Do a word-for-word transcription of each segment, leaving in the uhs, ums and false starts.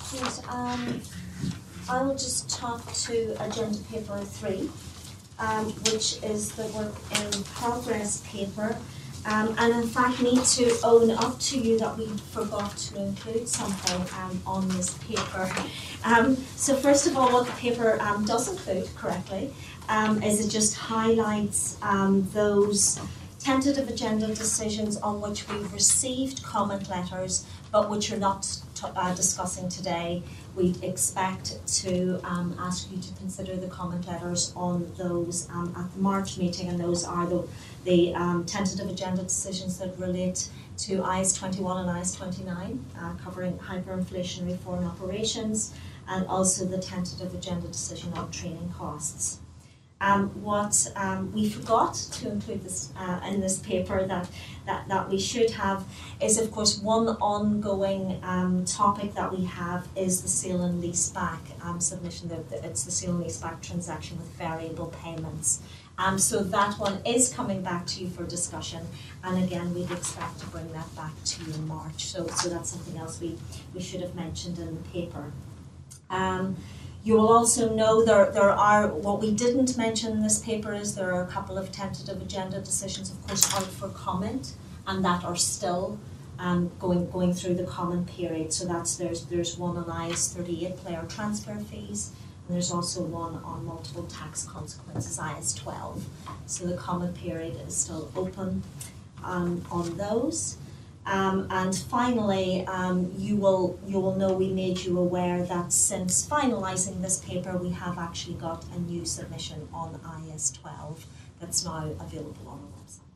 Yes, um, I will just talk to agenda paper three, um, which is the work in progress paper. Um, and in fact need to own up to you that we forgot to include something um, on this paper. Um, so first of all, what the paper um, does include correctly um, is it just highlights um, those tentative agenda decisions on which we've received comment letters but which are not t- uh, discussing today. We expect to um, ask you to consider the comment letters on those um, at the March meeting, and those are the, the um, tentative agenda decisions that relate to I A S twenty-one and I A S twenty-nine, uh, covering hyperinflationary foreign operations, and also the tentative agenda decision on training costs. Um, what um, we forgot to include this uh, in this paper that, that, that we should have is, of course, one ongoing um, topic that we have is the sale and leaseback um, submission. The, the, it's the sale and leaseback transaction with variable payments. Um, so that one is coming back to you for discussion, and again, we'd expect to bring that back to you in March. So, so that's something else we, we should have mentioned in the paper. Um, You will also know there, there are, what we didn't mention in this paper is there are a couple of tentative agenda decisions, of course, out for comment, and that are still um, going going through the comment period. So that's there's there's one on I A S thirty-eight player transfer fees, and there's also one on multiple tax consequences, I A S twelve. So the comment period is still open um, on those. Um, and finally, um, you will you will know we made you aware that since finalising this paper, we have actually got a new submission on I A S twelve that's now available on our website.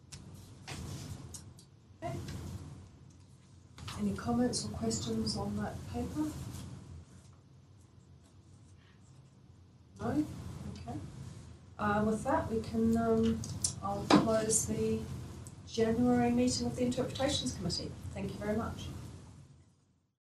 Okay. Any comments or questions on that paper? No? Okay. Uh, with that, we can um, I'll close the January meeting of the Interpretations Committee. Thank you very much.